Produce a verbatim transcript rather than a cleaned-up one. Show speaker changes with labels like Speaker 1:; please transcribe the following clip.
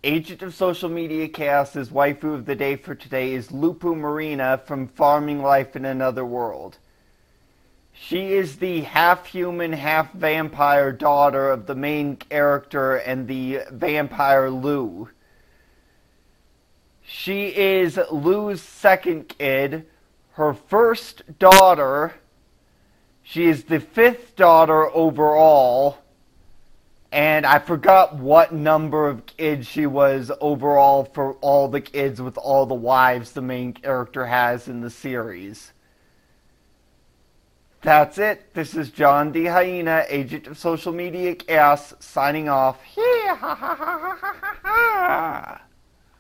Speaker 1: Agent of Social Media Chaos's waifu of the day for today is Lupu Marina from Farming Life in Another World. She is the half-human, half-vampire daughter of the main character and the vampire Lou. She is Lou's second kid, her first daughter. She is the fifth daughter overall. And I forgot what number of kids she was overall for all the kids with all the wives the main character has in the series. That's it. This is John D. Hyena, Agent of Social Media Chaos, signing off. Yeah, ha ha ha ha ha ha.